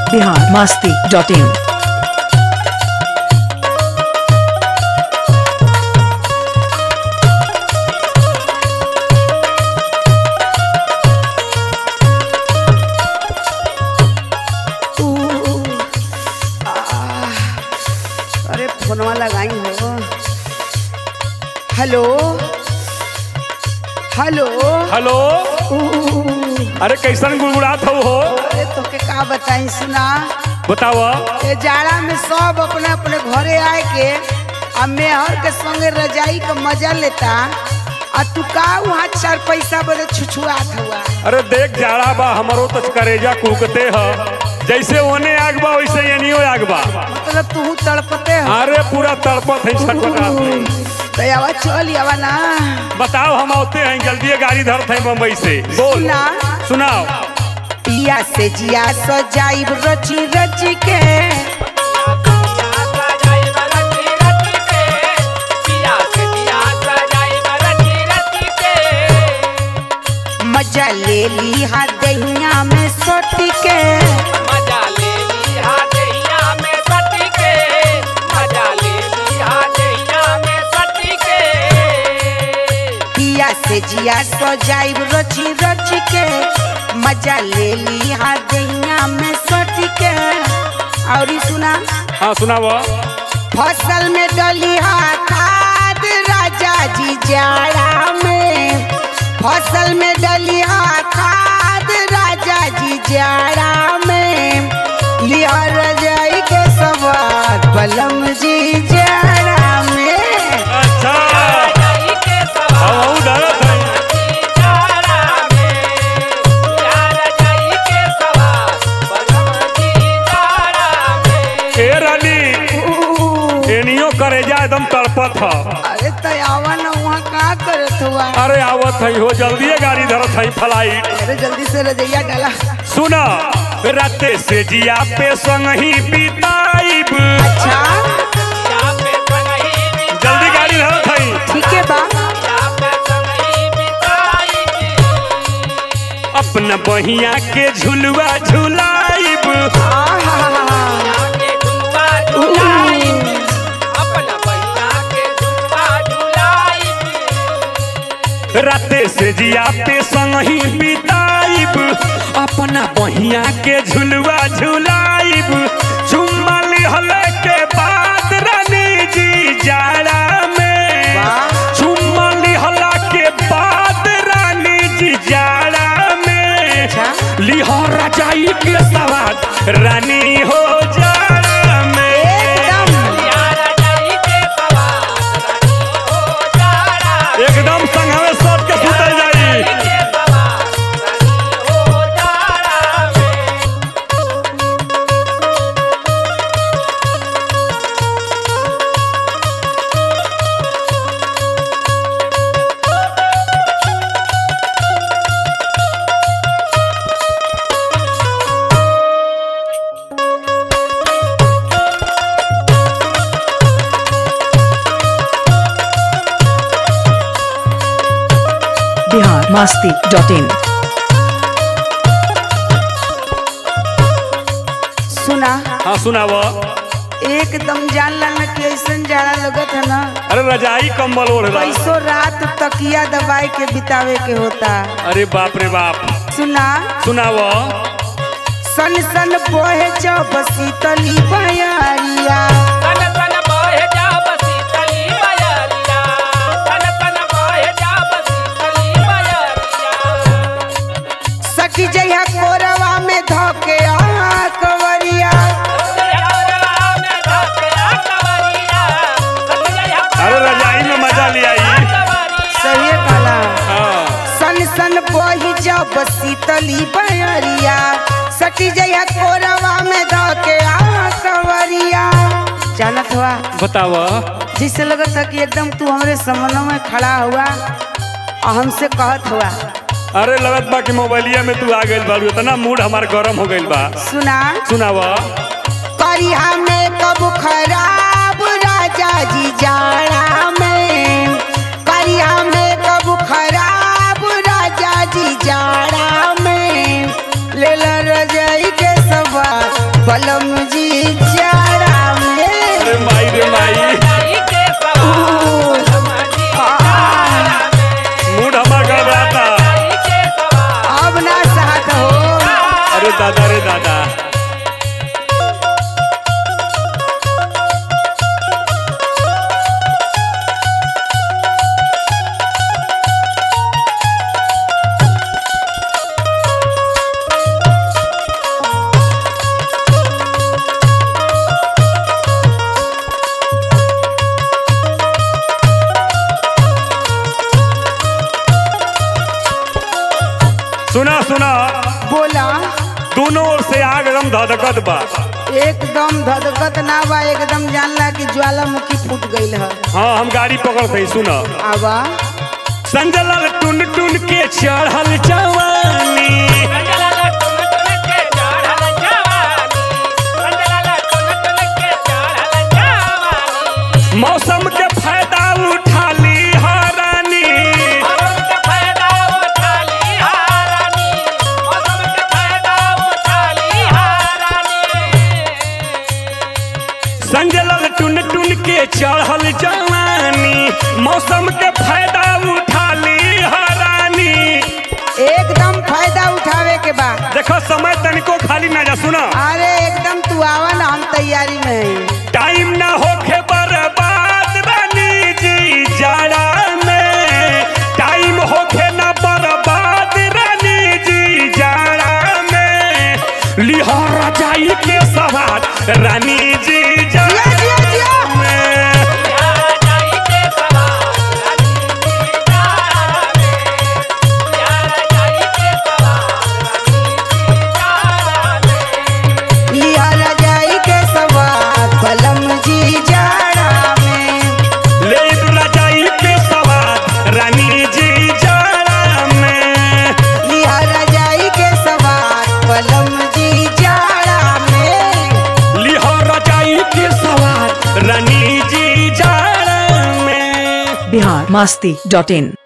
biharmasti.in अरे फोनवा लगाई हो। Hello hello hello. अरे कैसन गुड़गुड़ात हो? अरे तोके का बताई सुना। बताओ। ये जाड़ा में सब अपने अपने घरे आए के आ मेहर के संगे रजाई का मजा लेता आ तू का वहाँ चार पैसा बड़े छुछुआत हुआ। अरे देख जाड़ा बा हमारो तो करेजा कुकते ह जैसे ओने आग बा वैसे एनियो आग बा। मतलब तू तड़पते हो। अरे पूरा तड़पत है छटपटात है। तो यावा चल यावा ना। बताओ हम आते हैं जल्दी गाड़ी धरते हैं बम्बई से। बोल सुना सुनाओ। पिया से जिया सजाइब रची रची के मजा ले ली हा दहिया में सोटी के पिया से जिया सजाइब रची रची के मजा ले ली हा दहिया में सोटी के। और ई सुना हाँ सुनाओ। फसल में डली हा खाद राजा जी जाड़ा में फसल में डली हा खाद राजा जी जाड़ा में लिया रजाई के सवाद बलम जी जाड़ा में। अच्छा हम डरत हैं। ए रानी एनियो करेजा एकदम तड़पत ह। अरे तयावा न वहाँ का करत हुआ। अरे आवत है हो जल्दी गाड़ी धरत है फ्लाइट। अरे जल्दी से रजैया डाला। सुना राते से जिया पे संग ही बिताइब। अच्छा जल्दी गाड़ी धरत है। ठीक है बा। अपना बहिया के झुलवा झुलाइब। राते से जिया पे संग ही बिताइब अपना बहिया के झुलवा झुलाइब। चुम्मा लिहल के बाद रानी जी जाड़ा में चुम्मा लिहल के बाद रानी जी जाड़ा में लिहर रजाई के सवाद रानी हो जाड़ा में। एकदम संघवे सट के सुतल जाई। biharmasti.in सुना हाँ सुनाव। एकदम जान लाना कि ऐसन जाड़ा लगत है ना। अरे रजाई कंबल ओढ़ रहा। कैसो रात तकिया दबाई के बितावे के होता। अरे बाप रे बाप। सुना सुनाव। सन सन बोहे जब शीतली बयारिया सखी जइहा कोरवा में धोके कवरिया। अरे रजाई में मजा लिया। सही काला हाँ। सन सन बोही जब शीतली बयारिया सखी जइहा कोरवा में धोके कवरिया। जानत हुआ बताव। जिससे लगत था कि एकदम तू हमरे सामने में खड़ा हुआ और हमसे कहत हुआ। अरे लगत बा कि मोबाइलिया में तू आ गइल बा। इतना मूड हमार गरम हो गइल बा। सुना सुनाव। करिया में कब खराब राजा जी जाड़ा में करिया में कब खराब राजा जी जाड़ा में ले ला रजाई के सवार दादा रे दादा। सुना सुना बोला। दोनों ओर से आग एकदम धधकत बा। एकदम धधकत ना बा, एकदम जानला कि ज्वालामुखी फूट गईल है। हाँ हम गाड़ी पकड़ते सुना। आवा संजलाल टुन टुन के चढ़ल जवानी, मौसम के फायदा उठा ली हारानी, संजलाल टुन टुन के चढ़ल जवानी, मौसम के फायदा उठा ली हारानी। एकदम फायदा उठावे के बा। देखो समय तनिको खाली ना जा सुना। अरे एकदम तू आवा ना, हम तैयारी में हैं। टाइम ना होके बर्बाद रानी जी जाड़ा में, टाइम होके ना बर्बाद रानी जी जाड़ा में, लिहारा जाई के सवार रानी जी जाड़ा में। लिहारा जाई के सवार बलम जी जाड़ा में, ले रजाई के सवार रानी जी जाड़ा में, लिहारा जाई के सवार बलम जी जाड़ा में, लिहारा जाई के सवार रानी जी जाड़ा में। biharmasti.in